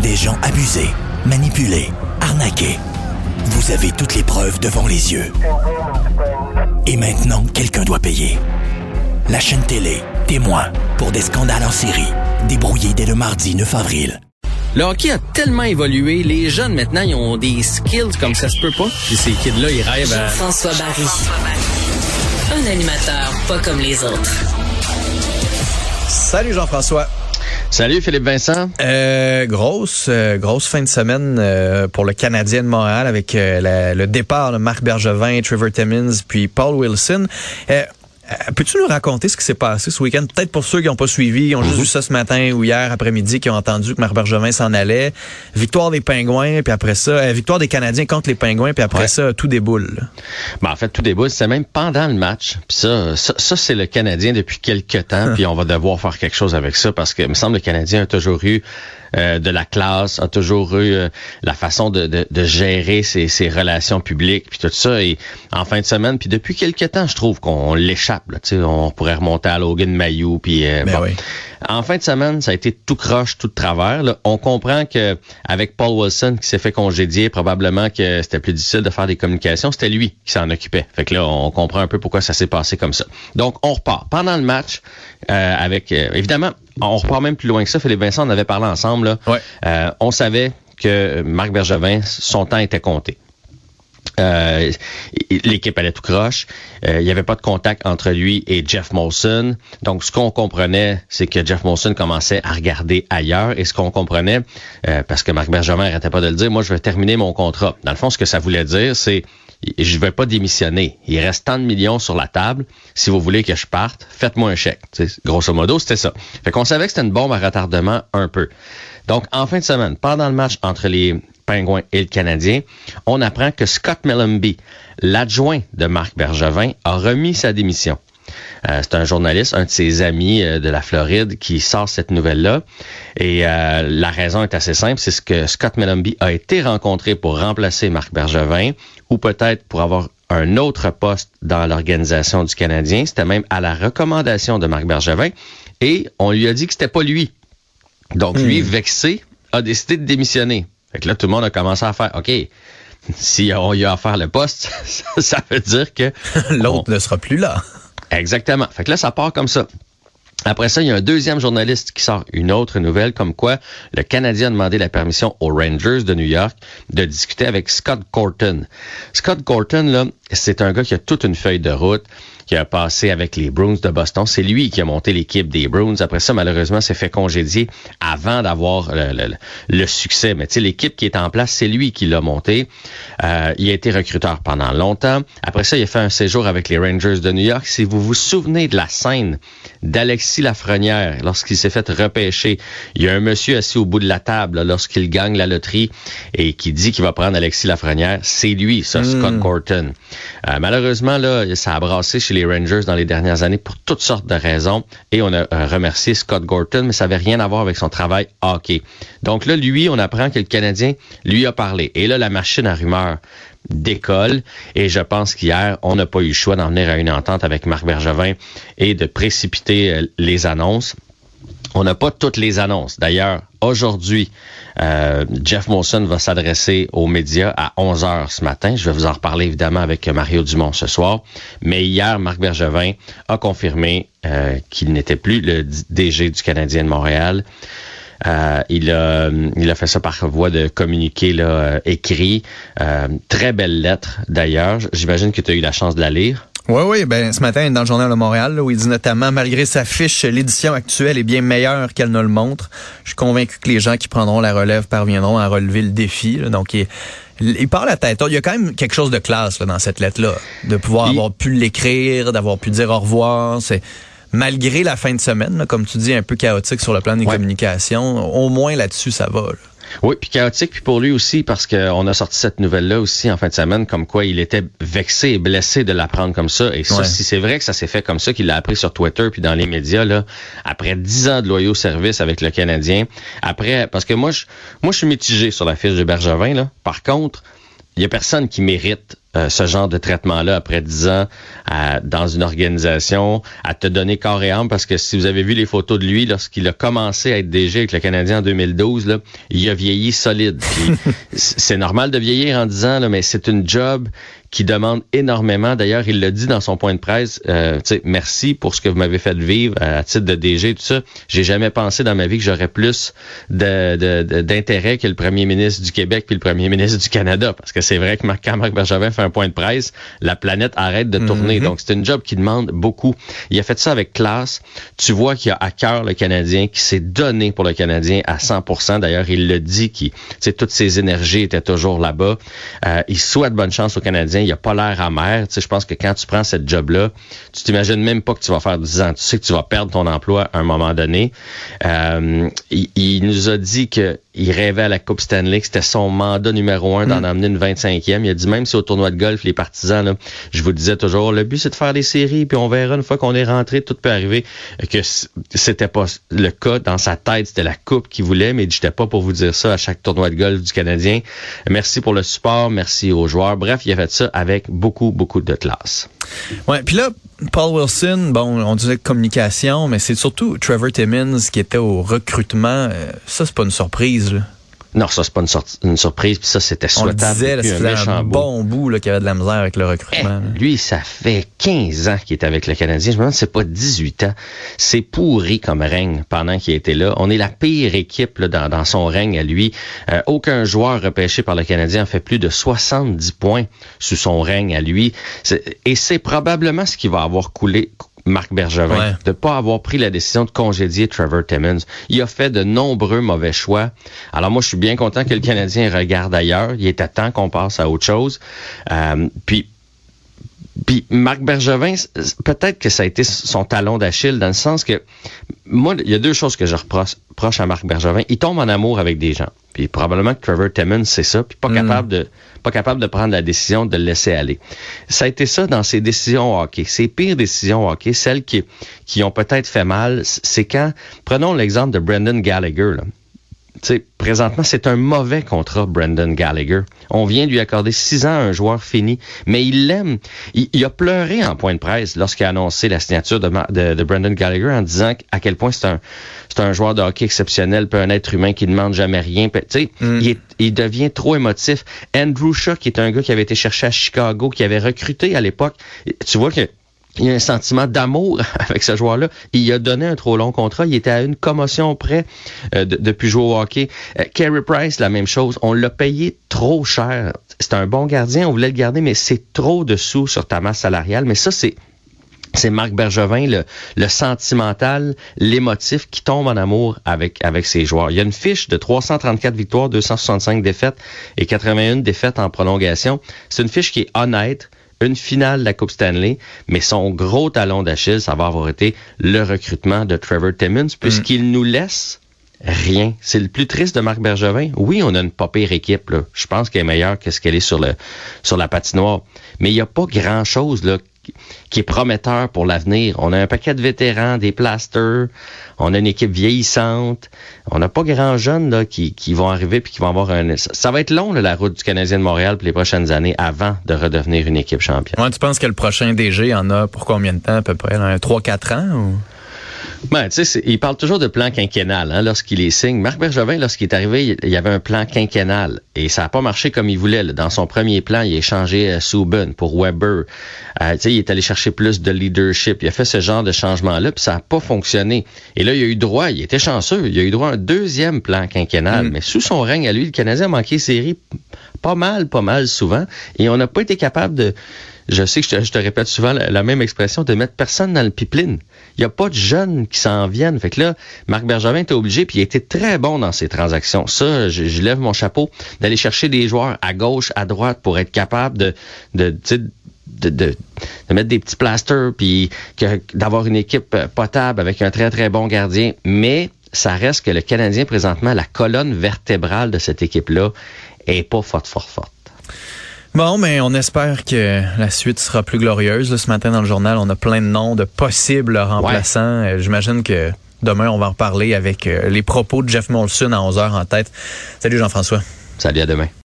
des gens abusés, manipulés, arnaqués. Vous avez toutes les preuves devant les yeux. Et maintenant, quelqu'un doit payer. La chaîne télé, Témoin, pour des scandales en série, débrouillés dès le mardi 9 avril. Le hockey a tellement évolué, les jeunes maintenant, ils ont des skills comme ça se peut pas. Puis ces kids-là, ils rêvent à... Jean-François Barry. Un animateur pas comme les autres. Salut Jean-François. Salut Philippe Vincent. Grosse fin de semaine pour le Canadien de Montréal avec le départ de Marc Bergevin, Trevor Timmins puis Paul Wilson. Peux-tu nous raconter ce qui s'est passé ce week-end? Peut-être pour ceux qui n'ont pas suivi, ils ont juste vu ça ce matin ou hier après-midi, qui ont entendu que Marc Bergevin s'en allait. Victoire des Pingouins, puis après ça, victoire des Canadiens contre les Pingouins, puis après ça, tout déboule. Ben, en fait, tout déboule, c'est même pendant le match. Puis ça, c'est le Canadien depuis quelques temps, puis on va devoir faire quelque chose avec ça, parce que il me semble que le Canadien a toujours eu de la classe, a toujours eu la façon de gérer ses relations publiques, puis tout ça. Et en fin de semaine, puis depuis quelques temps, je trouve qu'on l'échappe. Là, on pourrait remonter à Logan Mailloux. Puis oui. En fin de semaine, ça a été tout croche, tout de travers. Là. On comprend que avec Paul Wilson qui s'est fait congédier, probablement que c'était plus difficile de faire des communications. C'était lui qui s'en occupait. Fait que là, on comprend un peu pourquoi ça s'est passé comme ça. Donc, on repart. Pendant le match, avec évidemment, on repart même plus loin que ça. Philippe Vincent, on avait parlé ensemble. Là. Ouais. On savait que Marc Bergevin, son temps était compté. L'équipe allait tout croche. Il n'y avait pas de contact entre lui et Jeff Molson. Donc, ce qu'on comprenait, c'est que Jeff Molson commençait à regarder ailleurs. Et ce qu'on comprenait, parce que Marc Bergevin n'arrêtait pas de le dire, moi, je vais terminer mon contrat. Dans le fond, ce que ça voulait dire, c'est je vais pas démissionner. Il reste tant de millions sur la table. Si vous voulez que je parte, faites-moi un chèque. T'sais, grosso modo, c'était ça. Fait qu'on savait que c'était une bombe à retardement un peu. Donc, en fin de semaine, pendant le match entre les Pingouins et le Canadien, on apprend que Scott Mellanby, l'adjoint de Marc Bergevin, a remis sa démission. C'est un journaliste, un de ses amis de la Floride, qui sort cette nouvelle-là. Et la raison est assez simple, c'est que Scott Mellanby a été rencontré pour remplacer Marc Bergevin, ou peut-être pour avoir un autre poste dans l'organisation du Canadien. C'était même à la recommandation de Marc Bergevin. Et on lui a dit que c'était pas lui. Donc lui, vexé, a décidé de démissionner. Fait que là, tout le monde a commencé à faire, OK, si on y a offert le poste, ça veut dire que... L'autre ne sera plus là. Exactement. Fait que là, ça part comme ça. Après ça, il y a un deuxième journaliste qui sort une autre nouvelle comme quoi le Canadien a demandé la permission aux Rangers de New York de discuter avec Scott Gorton. Scott Gorton, là, c'est un gars qui a toute une feuille de route, qui a passé avec les Bruins de Boston. C'est lui qui a monté l'équipe des Bruins. Après ça, malheureusement, s'est fait congédier avant d'avoir le succès. Mais tu sais, l'équipe qui est en place, c'est lui qui l'a monté. Il a été recruteur pendant longtemps. Après ça, il a fait un séjour avec les Rangers de New York. Si vous vous souvenez de la scène d'Alexis Lafrenière, lorsqu'il s'est fait repêcher, il y a un monsieur assis au bout de la table là, lorsqu'il gagne la loterie et qui dit qu'il va prendre Alexis Lafrenière. C'est lui, ça, Scott Gorton. Malheureusement, là, ça a brassé chez les Rangers dans les dernières années pour toutes sortes de raisons. Et on a remercié Scott Gorton, mais ça n'avait rien à voir avec son travail hockey. Donc là, lui, on apprend que le Canadien lui a parlé. Et là, la machine à rumeurs décolle. Et je pense qu'hier, on n'a pas eu le choix d'en venir à une entente avec Marc Bergevin et de précipiter les annonces. On n'a pas toutes les annonces. D'ailleurs, aujourd'hui, Jeff Molson va s'adresser aux médias à 11h ce matin. Je vais vous en reparler évidemment avec Mario Dumont ce soir. Mais hier, Marc Bergevin a confirmé qu'il n'était plus le DG du Canadien de Montréal. Il a fait ça par voie de communiqué là, écrit. Très belle lettre d'ailleurs. J'imagine que tu as eu la chance de la lire. Oui, ben ce matin, dans le Journal de Montréal, là, où il dit notamment, malgré sa fiche, l'édition actuelle est bien meilleure qu'elle ne le montre. Je suis convaincu que les gens qui prendront la relève parviendront à relever le défi. Là. Donc, il parle à tête haute. Il y a quand même quelque chose de classe là, dans cette lettre-là, de pouvoir avoir pu l'écrire, d'avoir pu dire au revoir. C'est malgré la fin de semaine, là, comme tu dis, un peu chaotique sur le plan des communications. Au moins là-dessus, ça va. Là. Oui, puis chaotique, puis pour lui aussi, parce qu'on a sorti cette nouvelle-là aussi en fin de semaine, comme quoi il était vexé et blessé de l'apprendre comme ça. Et ça, si c'est vrai que ça s'est fait comme ça, qu'il l'a appris sur Twitter puis dans les médias, là, après 10 ans de loyaux services avec le Canadien, après, parce que moi, je suis mitigé sur la fiche de Bergevin, là. Par contre, il y a personne qui mérite ce genre de traitement-là après 10 ans dans une organisation, à te donner corps et âme, parce que si vous avez vu les photos de lui lorsqu'il a commencé à être DG avec le Canadien en 2012, là, il a vieilli solide. Puis, c'est normal de vieillir en 10 ans, là, mais c'est une job qui demande énormément. D'ailleurs, il l'a dit dans son point de presse, merci pour ce que vous m'avez fait vivre à titre de DG, tout ça. J'ai jamais pensé dans ma vie que j'aurais plus d'intérêt que le premier ministre du Québec puis le premier ministre du Canada, parce que c'est vrai que quand Marc Bergevin fait un point de presse, la planète arrête de tourner. Donc, c'est une job qui demande beaucoup. Il a fait ça avec classe. Tu vois qu'il a à cœur le Canadien, qui s'est donné pour le Canadien à 100%. D'ailleurs, il le dit, toutes ses énergies étaient toujours là-bas. Il souhaite bonne chance aux Canadiens. Il a pas l'air amer. Je pense que quand tu prends cette job-là, tu t'imagines même pas que tu vas faire 10 ans. Tu sais que tu vas perdre ton emploi à un moment donné. Il nous a dit qu'il rêvait à la Coupe Stanley, que c'était son mandat numéro 1 d'en emmener une 25e. Il a dit même si au tournoi de golf, les partisans, là, je vous disais toujours, le but c'est de faire des séries, puis on verra une fois qu'on est rentré, tout peut arriver, que c'était pas le cas dans sa tête, c'était la Coupe qu'il voulait, mais j'étais pas pour vous dire ça à chaque tournoi de golf du Canadien. Merci pour le support, merci aux joueurs. Bref, il a fait ça avec beaucoup, beaucoup de classe. Ouais, puis là, Paul Wilson, bon, on disait communication, mais c'est surtout Trevor Timmins qui était au recrutement. Ça, c'est pas une surprise, là. Non, ça, c'est pas une surprise, puis ça, c'était souhaitable. On disait, là, c'était un bon bout là, qu'il y avait de la misère avec le recrutement. Lui, ça fait 15 ans qu'il est avec le Canadien. Je me demande si c'est pas 18 ans. C'est pourri comme règne pendant qu'il était là. On est la pire équipe là, dans son règne à lui. Aucun joueur repêché par le Canadien a fait plus de 70 points sous son règne à lui. Et c'est probablement ce qui va avoir coulé Marc Bergevin, de pas avoir pris la décision de congédier Trevor Timmins. Il a fait de nombreux mauvais choix. Alors moi, je suis bien content que le Canadien regarde ailleurs. Il était temps qu'on passe à autre chose. Puis Marc Bergevin, peut-être que ça a été son talon d'Achille, dans le sens que moi, il y a deux choses que je reproche à Marc Bergevin. Il tombe en amour avec des gens. Puis probablement que Trevor Timmins, c'est ça. Puis pas capable de prendre la décision de le laisser aller. Ça a été ça dans ses décisions hockey. Ses pires décisions hockey, celles qui ont peut-être fait mal, c'est quand, prenons l'exemple de Brendan Gallagher, là. Tu sais, présentement, c'est un mauvais contrat, Brendan Gallagher. On vient de lui accorder 6 ans à un joueur fini, mais il l'aime. Il a pleuré en point de presse lorsqu'il a annoncé la signature de Brendan Gallagher en disant à quel point c'est un joueur de hockey exceptionnel, puis un être humain qui ne demande jamais rien. Tu sais, il devient trop émotif. Andrew Shaw, qui est un gars qui avait été cherché à Chicago, qui avait recruté à l'époque, tu vois que il y a un sentiment d'amour avec ce joueur-là. Il a donné un trop long contrat. Il était à une commotion près de plus jouer au hockey. Carey Price, la même chose. On l'a payé trop cher. C'est un bon gardien. On voulait le garder, mais c'est trop de sous sur ta masse salariale. Mais ça, c'est Marc Bergevin, le sentimental, l'émotif qui tombe en amour avec ses joueurs. Il y a une fiche de 334 victoires, 265 défaites et 81 défaites en prolongation. C'est une fiche qui est honnête. Une finale de la Coupe Stanley, mais son gros talon d'Achille, ça va avoir été le recrutement de Trevor Timmins, puisqu'il nous laisse rien. C'est le plus triste de Marc Bergevin. Oui, on a une pas pire équipe, là. Je pense qu'elle est meilleure que ce qu'elle est sur la patinoire. Mais il n'y a pas grand-chose, là, qui est prometteur pour l'avenir. On a un paquet de vétérans, des plasters, on a une équipe vieillissante, on n'a pas grand jeunes là, qui vont arriver puis qui vont avoir ça va être long là, la route du Canadien de Montréal pour les prochaines années avant de redevenir une équipe championne. Ouais, tu penses que le prochain DG en a pour combien de temps à peu près? 3-4 ans ou? Ben, tu sais, il parle toujours de plan quinquennal lorsqu'il les signe. Marc Bergevin, lorsqu'il est arrivé, il y avait un plan quinquennal et ça n'a pas marché comme il voulait. Là. Dans son premier plan, il a échangé Subban pour Weber. Tu sais, il est allé chercher plus de leadership. Il a fait ce genre de changement-là, puis ça n'a pas fonctionné. Et là, il a eu droit, il était chanceux, il a eu droit à un deuxième plan quinquennal. Mais sous son règne à lui, le Canadien a manqué série pas mal souvent. Et on n'a pas été capable de... Je sais que je te répète souvent la même expression, de mettre personne dans le pipeline. Il n'y a pas de jeunes qui s'en viennent. Fait que là, Marc Bergevin était obligé, puis il a été très bon dans ses transactions. Ça, je lève mon chapeau, d'aller chercher des joueurs à gauche, à droite, pour être capable de mettre des petits plasters, puis d'avoir une équipe potable avec un très, très bon gardien. Mais ça reste que le Canadien, présentement, la colonne vertébrale de cette équipe-là, est pas forte. Bon, mais on espère que la suite sera plus glorieuse. Là, ce matin, dans le journal, on a plein de noms de possibles remplaçants. Ouais. J'imagine que demain, on va en reparler avec les propos de Jeff Molson à 11h en tête. Salut Jean-François. Salut, à demain.